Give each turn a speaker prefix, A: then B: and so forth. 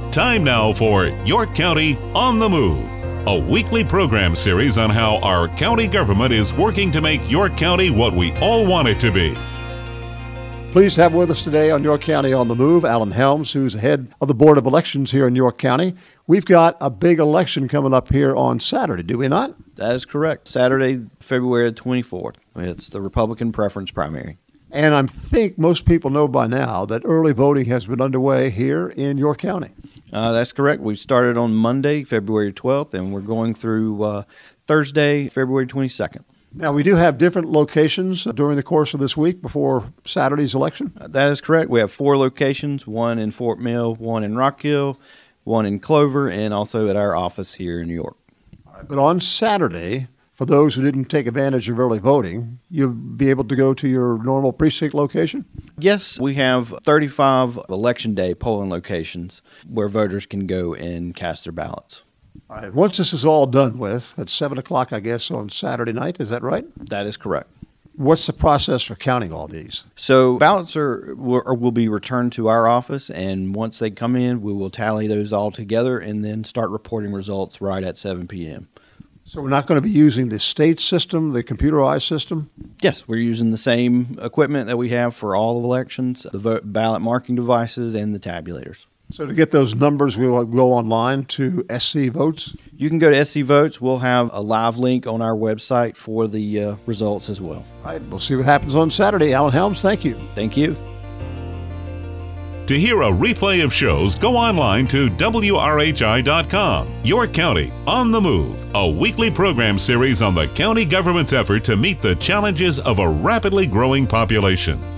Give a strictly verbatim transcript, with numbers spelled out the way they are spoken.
A: Time now for York County on the Move, a weekly program series on how our county government is working to make York County what we all want it to be.
B: Pleased to have with us today on York County on the Move, Alan Helms, who's head of the Board of Elections here in York County. We've got a big election coming up here on Saturday, do we not?
C: That is correct. Saturday, February twenty-fourth. It's the Republican preference primary.
B: And I think most people know by now that early voting has been underway here in York County.
C: Uh, that's correct. We started on Monday, February twelfth, and we're going through uh, Thursday, February twenty-second.
B: Now, we do have different locations during the course of this week before Saturday's election?
C: Uh, that is correct. We have four locations, one in Fort Mill, one in Rock Hill, one in Clover, and also at our office here in New York.
B: But on Saturday, for those who didn't take advantage of early voting, you'll be able to go to your normal precinct location?
C: Yes, we have thirty-five Election Day polling locations where voters can go and cast their ballots.
B: All right. Once this is all done with, at seven o'clock, I guess, on Saturday night, is that right?
C: That is correct.
B: What's the process for counting all these?
C: So ballots are will, will be returned to our office, and once they come in, we will tally those all together and then start reporting results right at seven p.m.
B: So we're not going to be using the state system, the computerized system?
C: Yes, we're using the same equipment that we have for all of elections, the vote, ballot marking devices, and the tabulators.
B: So to get those numbers, we will go online to S C Votes?
C: You can go to S C Votes. We'll have a live link on our website for the uh, results as well.
B: All right, we'll see what happens on Saturday. Alan Helms, thank you.
C: Thank you.
A: To hear a replay of shows, go online to W R H I dot com. York County on the Move, a weekly program series on the county government's effort to meet the challenges of a rapidly growing population.